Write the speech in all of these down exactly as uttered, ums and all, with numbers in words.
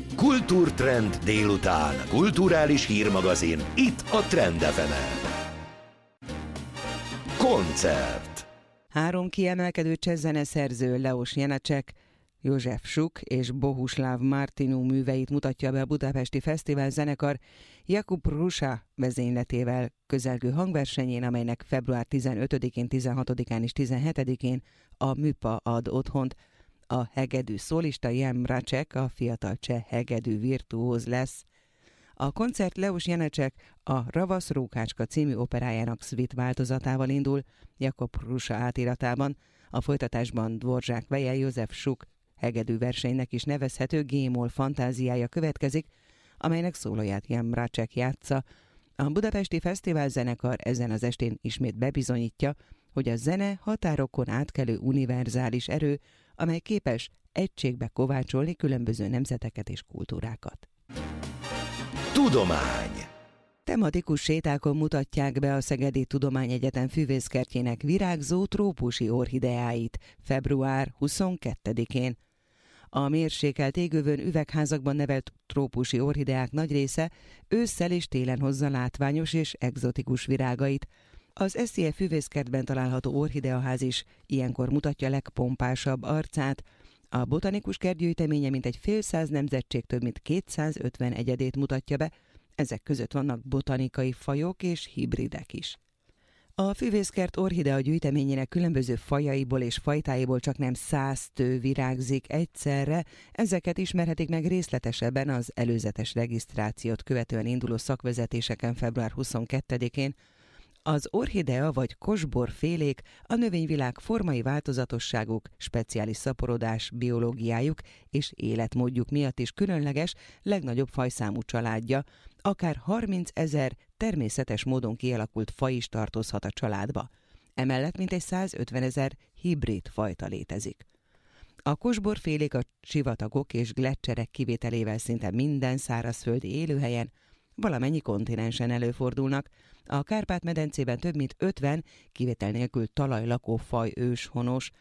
Kultúrtrend délután. Kulturális hírmagazin. Itt a Trend ef emen. Koncert. Három kiemelkedő jazzzeneszerző, Leos Janácsek, József Suk és Bohuslav Martinu műveit mutatja be a Budapesti Fesztivál zenekar Jakub Rusa vezényletével közelgő hangversenyén, amelynek február tizenötödikén, tizenhatodikán és tizenhetedikén a Műpa ad otthont. A hegedű szólista Jan Mraček, a fiatal cseh hegedű virtuóz lesz. A koncert Leos Janácsek a Ravasz Rókácska című operájának szvit változatával indul, Jakub Rusa átiratában, a folytatásban Dvorzsák veje József Suk hegedű versenynek is nevezhető G-moll fantáziája következik, amelynek szólóját Jan Mraček játsza. A Budapesti Fesztivál zenekar ezen az estén ismét bebizonyítja, hogy a zene határokon átkelő univerzális erő, amely képes egységbe kovácsolni különböző nemzeteket és kultúrákat. Tudomány. Tematikus sétákon mutatják be a Szegedi Tudományegyetem füvészkertjének virágzó trópusi orchideáit február huszonkettedikén. A mérsékelt égövön üvegházakban nevelt trópusi orchideák nagy része ősszel és télen hozza látványos és egzotikus virágait. Az es zé e füvészkertben található orchideaház is ilyenkor mutatja legpompásabb arcát. A botanikus kert gyűjteménye mintegy fél száz nemzetség több mint kétszázötven egyedét mutatja be, ezek között vannak botanikai fajok és hibridek is. A füvészkert orchidea gyűjteményének különböző fajaiból és fajtáiból csak nem száz tő virágzik egyszerre, ezeket ismerhetik meg részletesebben az előzetes regisztrációt követően induló szakvezetéseken február huszonkettedikén. Az orchidea vagy kosborfélék a növényvilág formai változatosságuk, speciális szaporodás, biológiájuk és életmódjuk miatt is különleges, legnagyobb fajszámú családja, akár harmincezer természetes módon kialakult faj is tartozhat a családba. Emellett mintegy százötvenezer hibrid fajta létezik. A kosborfélék a sivatagok és gleccserek kivételével szinte minden szárazföldi élőhelyen, valamennyi kontinensen előfordulnak. A Kárpát-medencében több mint ötven kivétel nélkül talajlakó faj őshonos.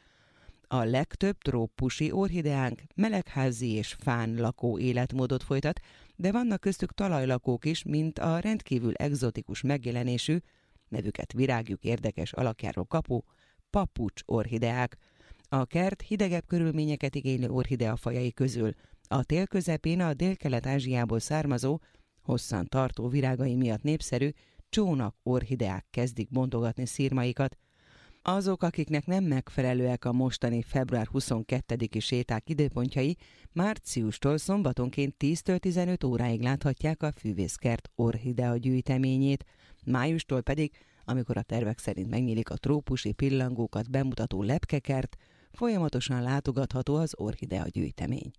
A legtöbb trópusi orchideánk melegházi és fán lakó életmódot folytat, de vannak köztük talajlakók is, mint a rendkívül egzotikus megjelenésű, nevüket virágjuk érdekes alakjáról kapó papucs orchideák. A kert hidegebb körülményeket igénylő orchideafajai közül a tél közepén a Délkelet-Ázsiából származó, hosszan tartó virágai miatt népszerű csónak orchideák kezdik bontogatni szirmaikat. Azok, akiknek nem megfelelőek a mostani február huszonkettediki séták időpontjai, márciustól szombatonként tíztől tizenöt óráig láthatják a füvészkert orchidea gyűjteményét, májustól pedig, amikor a tervek szerint megnyílik a trópusi pillangókat bemutató lepkekert, folyamatosan látogatható az orchidea gyűjtemény.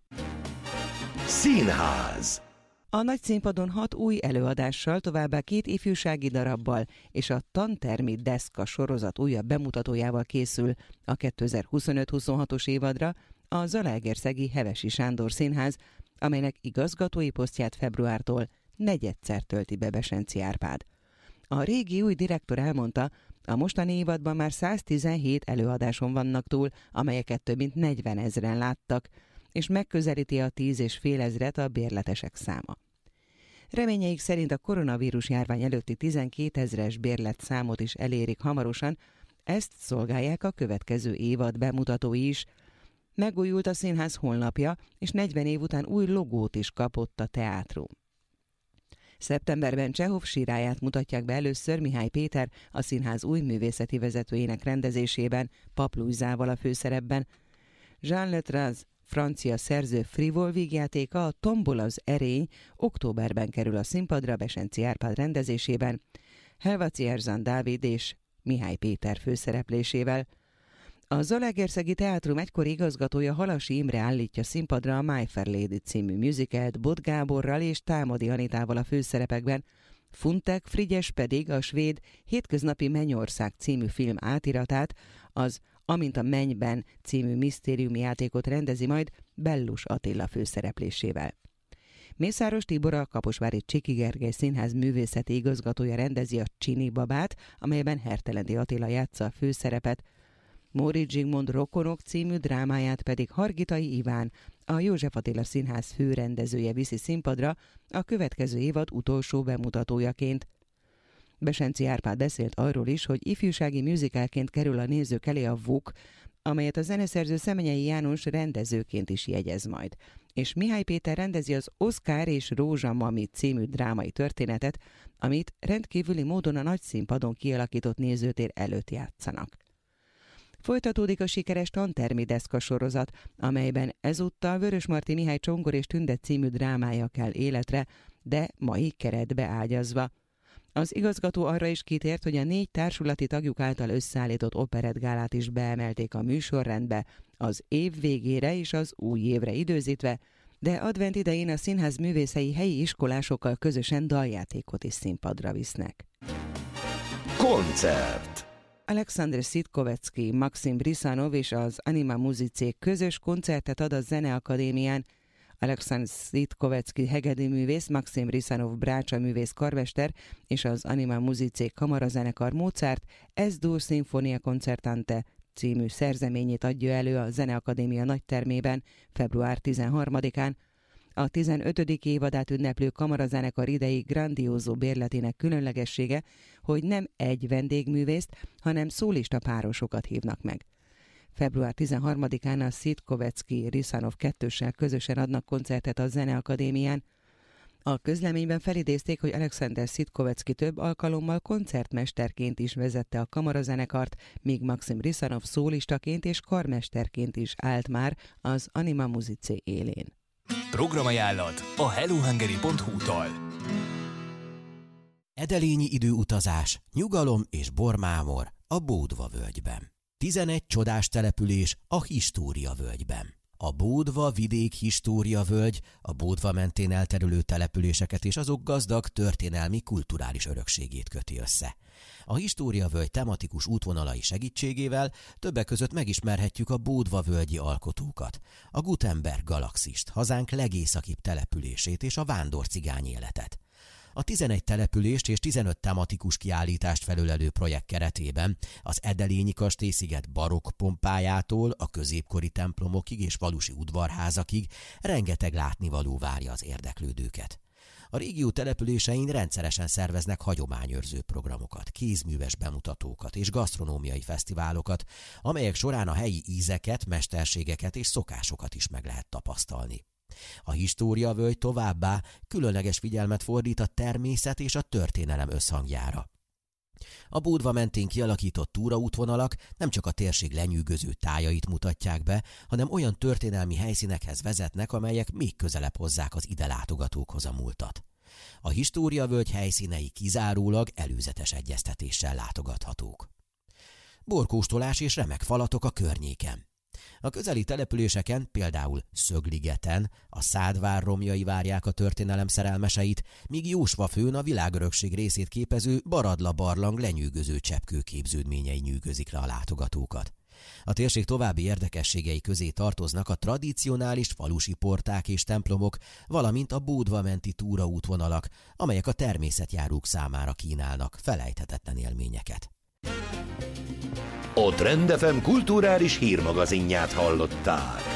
Színház. A nagyszínpadon hat új előadással, továbbá két ifjúsági darabbal és a Tantermi Deszka sorozat újabb bemutatójával készül a kétezer-huszonöt-huszonhatos évadra a zalaegerszegi Hevesi Sándor Színház, amelynek igazgatói posztját februártól negyedszer tölti be Besenczy Árpád. A régi új direktor elmondta, a mostani évadban már száztizenhét előadáson vannak túl, amelyeket több mint negyvenezren láttak, és megközelíti a tíz és fél ezret a bérletesek száma. Reményeik szerint a koronavírus járvány előtti tizenkétezres bérletszámot is elérik hamarosan, ezt szolgálják a következő évad bemutatói is. Megújult a színház honlapja, és negyven év után új logót is kapott a teátrum. Szeptemberben Csehov síráját mutatják be először Mihály Péter, a színház új művészeti vezetőjének rendezésében, Paplujzával a főszerepben. Jean Letraz francia szerző frivol vígjátéka, a Tombol az erény októberben kerül a színpadra Besenczy Árpád rendezésében, Helvaci Erzsán Dávid és Mihály Péter főszereplésével. A Zalaegerszegi Teátrum egykori igazgatója Halasi Imre állítja színpadra a My Fair Lady című musicalt Bot Gáborral és Támadi Anitával a főszerepekben, Funtek Frigyes pedig a svéd Hétköznapi Mennyország című film átiratát, az Amint a mennyben című misztériumi játékot rendezi majd Bellus Attila főszereplésével. Mészáros Tibor, a Kaposvári Csiki Gergely Színház művészeti igazgatója rendezi a Csini babát, amelyben Hertelendi Attila játsza a főszerepet. Móricz Zsigmond Rokonok című drámáját pedig Hargitai Iván, a József Attila Színház főrendezője viszi színpadra a következő évad utolsó bemutatójaként. Besenczy Árpád beszélt arról is, hogy ifjúsági musicalként kerül a nézők elé a Vuk, amelyet a zeneszerző Szemenyei János rendezőként is jegyez majd. És Mihály Péter rendezi az Oszkár és Rózsa Mami című drámai történetet, amit rendkívüli módon a nagy színpadon kialakított nézőtér előtt játszanak. Folytatódik a sikeres Tantermi deszka sorozat, amelyben ezúttal Vörösmarty Mihály Csongor és Tünde című drámája kell életre, de mai keretbe ágyazva. Az igazgató arra is kitért, hogy a négy társulati tagjuk által összeállított operettgálát is beemelték a műsorrendbe, az év végére és az új évre időzítve, de advent idején a színház művészei helyi iskolásokkal közösen daljátékot is színpadra visznek. Koncert. Alexandr Szitkovecki, Maxim Brisanov és az Anima Musice közös koncertet ad a Zeneakadémián. Alexandr Szitkovecki hegedűművész, Maxim Brisanov brácsa művész karmester és az Anima Musice kamarazenekar Mozart Es-dur Sinfonia Concertante című szerzeményét adja elő a Zeneakadémia nagytermében február tizenharmadikán. A tizenötödik évadát ünneplő kamarazenekar idei grandiózó bérletének különlegessége, hogy nem egy vendégművészt, hanem szólista párosokat hívnak meg. február tizenharmadikán a Szitkovecki-Brisanov kettőssel közösen adnak koncertet a Zeneakadémián. A közleményben felidézték, hogy Alexander Szitkovecki több alkalommal koncertmesterként is vezette a kamarazenekart, míg Maxim Brisanov szólistaként és karmesterként is állt már az Anima Musice élén. Programajánlat a hellohungary pont hu-tól. Edelényi időutazás, nyugalom és bormámor a Bódva völgyben. tizenegy csodás település a História völgyben. A Bódva vidék História völgy a Bódva mentén elterülő településeket és azok gazdag történelmi kulturális örökségét köti össze. A História völgy tematikus útvonalai segítségével többek között megismerhetjük a Bódva völgyi alkotókat, a Gutenberg galaxist, hazánk legészakibb települését és a vándorcigány életet. A tizenegy települést és tizenöt tematikus kiállítást felölelő projekt keretében az Edelényi kastélysziget barokk pompájától a középkori templomokig és falusi udvarházakig rengeteg látnivaló várja az érdeklődőket. A régió településein rendszeresen szerveznek hagyományőrző programokat, kézműves bemutatókat és gasztronómiai fesztiválokat, amelyek során a helyi ízeket, mesterségeket és szokásokat is meg lehet tapasztalni. A História völgy továbbá különleges figyelmet fordít a természet és a történelem összhangjára. A Bódva mentén kialakított túraútvonalak nem csak a térség lenyűgöző tájait mutatják be, hanem olyan történelmi helyszínekhez vezetnek, amelyek még közelebb hozzák az ide látogatókhoz a múltat. A História völgy helyszínei kizárólag előzetes egyeztetéssel látogathatók. Borkóstolás és remek falatok a környéken. A közeli településeken, például Szögligeten, a Szádvár romjai várják a történelem szerelmeseit, míg Jósvafőn a világörökség részét képező Baradla barlang lenyűgöző cseppkőképződményei nyűgözik le a látogatókat. A térség további érdekességei közé tartoznak a tradicionális falusi porták és templomok, valamint a Bódva menti túraútvonalak, amelyek a természetjárók számára kínálnak felejthetetlen élményeket. A Trend ef em kulturális hírmagazinját hallották.